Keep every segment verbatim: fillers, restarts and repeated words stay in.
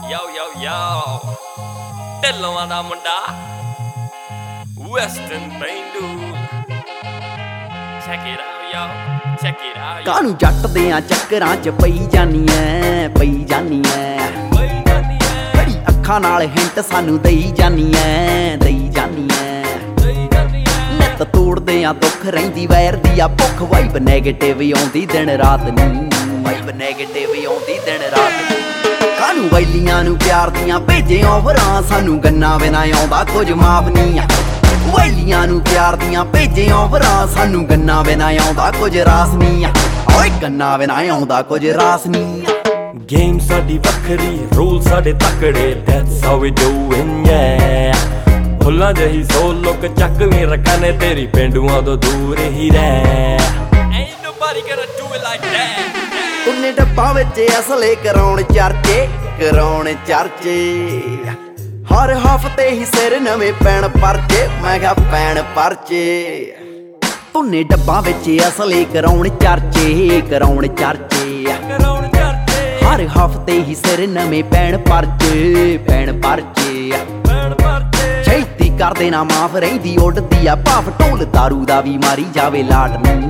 Yo yo yo Dhillon ਦਾ ਮੁੰਡਾ Western Bendu Check it out yo check it out ਕਾਹਨੂੰ ਜੱਟ ਦਿਆਂ ਚੱਕਰਾਂ ਚ ਪਈ ਜਾਨੀ ਐ ਪਈ ਜਾਨੀ ਐ ਪਈ ਜਾਨੀ ਐ ਬੜੀ ਅੱਖਾਂ ਨਾਲ ਹਿੰਟ ਸਾਨੂੰ ਦਈ ਜਾਨੀ ਐ ਦਈ ਜਾਨੀ ਐ ਦਈ ਜਾਨੀ ਐ ਨਿੱਤ ਤੋੜਦੇ ਆ ਦੁੱਖ ਰਹਿੰਦੀ ਵੈਰ ਦੀ ਆ ਭੁੱਖ ਵਾਈਬ ਨੈਗੇਟਿਵ ਆਉਂਦੀ ਦਿਨ ਰਾਤ ਨੀ ਵਾਈਬ ਨੈਗੇਟਿਵ ਆਉਂਦੀ ਦਿਨ ਰਾਤ ਨੀ ਕਾਹਨੂੰ ਵੈਲੀਆਂ ਨੂੰ ਪਿਆਰ ਦੀਆਂ ਭੇਜੇ ਓਵਰਾਂ ਸਾਨੂੰ ਗੰਨਾ ਬਿਨਾ ਆਉਂਦਾ ਕੁਝ ਮਾਫ ਨਹੀਂ ਆ ਵੈਲੀਆਂ ਨੂੰ ਪਿਆਰ ਦੀਆਂ ਭੇਜੇ ਓਵਰਾਂ ਸਾਨੂੰ ਗੰਨਾ ਬਿਨਾ ਆਉਂਦਾ ਕੁਝ ਰਾਸ ਨਹੀਂ ਆ ਓਏ ਗੰਨਾ ਬਿਨਾ ਆਉਂਦਾ ਕੁਝ ਰਾਸ ਨਹੀਂ ਆ ਗੇਮ ਸਾਡੀ ਵੱਖਰੀ ਰੂਲ ਸਾਡੇ ਤਕੜੇ that's how we doing yeah ਭੁੱਲਾਂ ਜਹੀ ਸੋ ਲੋਕ ਚੱਕਵੇਂ ਰੱਖਾਂ ਨੇ ਤੇਰੀ ਪਿੰਡੂਆਂ ਤੋਂ ਦੂਰ ਹੀ ਰਹਿ ain't nobody gonna do it like that ਉਹਨੇ ਡੱਬਾਂ ਵਿੱਚ ਅਸਲੇ ਕਰਾਉਣ ਚਰਚੇ ਕਰਾਉਣ ਚਰਚੇ ਹਰ ਹਫ਼ਤੇ ਹੀ ਸਿਰ ਨਵੇਂ ਪੈਣ ਪਰਚੇ ਮੈਂ ਕਿਹਾ ਪੈਣ ਪਰਚੇ ਉਹਨੇ ਡੱਬਾਂ ਵਿੱਚ ਅਸਲੇ ਕਰਾਉਣ ਚਰਚੇ ਕਰਾਉਣ ਚਰਚੇ ਕਰਾਉਣ ਚਰਚੇ ਹਰ ਹਫ਼ਤੇ ਹੀ ਸਿਰ ਨਵੇਂ ਪੈਣ ਪਰਚੇ ਪੈਣ ਪਰਚੇ ਪੈਣ ਪਰਚੇ ਛੇਤੀ ਕਰ ਦੇਣਾ ਮਾਫ ਰਹਿੰਦੀ ਉੱਡਦੀ ਆ ਭਾਫ ਢੋਲ ਦਾਰੂ ਦਾ ਵੀ ਮਾਰੀ ਜਾਵੇ ਲਾਟ ਨੂੰ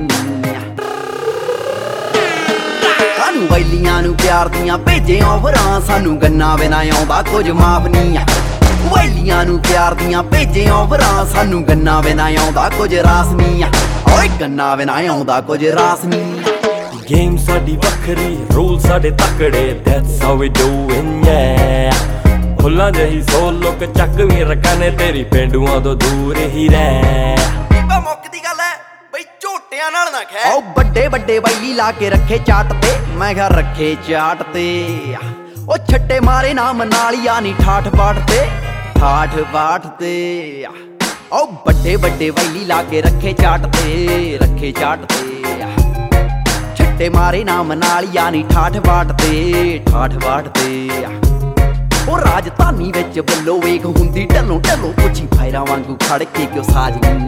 ਕਾਹਨੂੰ ਵੈਲੀਆਂ ਨੂੰ ਪਿਆਰ ਦੀਆਂ ਭੇਜੇ ਓਵਰਾਂ ਸਾਨੂੰ ਗੰਨਾ ਬਿਨਾ ਆਉਂਦਾ ਕੁਝ ਮਾਫ ਨਹੀਂ ਆ ਵੈਲੀਆਂ ਨੂੰ ਪਿਆਰ ਦੀਆਂ ਭੇਜੇ ਓਵਰਾਂ ਸਾਨੂੰ ਗੰਨਾ ਬਿਨਾ ਆਉਂਦਾ ਕੁਝ ਰਾਸ ਨਹੀਂ ਆ ਓਏ ਗੰਨਾ ਬਿਨਾ ਆਉਂਦਾ ਕੁਝ ਰਾਸ ਨਹੀਂ ਆ ਗੇਮ ਸਾਡੀ ਵੱਖਰੀ ਰੂਲ ਸਾਡੇ ਤਕੜੇ that's how we doing yeah ਭੁੱਲਾਂ ਜਹੀ ਸੋ ਲੋਕ ਚੱਕਵੇਂ ਰੱਖਾਂ ਨੇ ਤੇਰੀ ਪਿੰਡੂਆਂ ਤੋਂ ਦੂਰ ਹੀ ਰਹਿ ਬੀਬਾ ਮੁੱਕ ਦੀ ਗੱਲ ਐ ਬਈ ਝੋਟਿਆਂ ਨਾਲ ਨਾ ਖੈ ਓ ਵੱਡੇ ਵੱਡੇ ਵੈਲੀ ਲਾ ਕੇ ਰੱਖੇ ਚਾਟ ਤੇ ਮੈਂ ਕਿਹਾ ਰੱਖੇ ਚਾਟ ਤੇ ਓ ਛੱਟੇ ਮਾਰੇ ਨਾ ਮਨਾਲੀਆ ਨੀ ਠਾਠ ਬਾਠ ਤੇ ਠਾਠ ਬਾਠ ਤੇ ਓ ਵੱਡੇ ਵੱਡੇ ਵੈਲੀ ਲਾ ਕੇ ਰੱਖੇ ਚਾਟ ਤੇ ਰੱਖੇ ਚਾਟ ਤੇ ਛੱਟੇ ਮਾਰੇ ਨਾ ਮਨਾਲੀਆ ਨੀ ਠਾਠ ਬਾਠ ਤੇ ਠਾਠ ਬਾਠ ਤੇ ਉਹ ਰਾਜਧਾਨੀ ਵਿੱਚ ਬੱਲੋ ਵੇਖ ਹੁੰਦੀ ਢੱਲੋਂ ਢੱਲੋਂ ਪੁੱਛੀ ਫਾਇਰਾਂ ਵਾਂਗੂ ਖੜ ਕੇ ਕਿਉਂ ਸਾਜਨੀ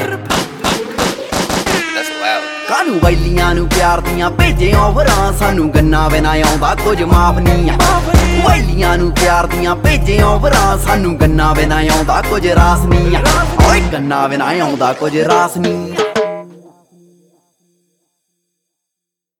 ਕਾਹਨੂੰ ਵੈਲੀਆਂ ਨੂੰ ਪਿਆਰ ਦੀਆਂ ਭੇਜੇ ਓਵਰਾਂ ਸਾਨੂੰ ਗੰਨਾ ਬਿਨਾ ਆਉਂਦਾ ਕੁਝ ਮਾਫ ਨਹੀਂ ਆ ਵੈਲੀਆਂ ਨੂੰ ਪਿਆਰ ਦੀਆਂ ਭੇਜੇ ਓਵਰਾਂ ਸਾਨੂੰ ਗੰਨਾ ਬਿਨਾ ਆਉਂਦਾ ਕੁਝ ਰਾਸ ਨਹੀਂ ਆ ਓਏ ਗੰਨਾ ਬਿਨਾ ਆਉਂਦਾ ਕੁਝ ਰਾਸ ਨਹੀਂ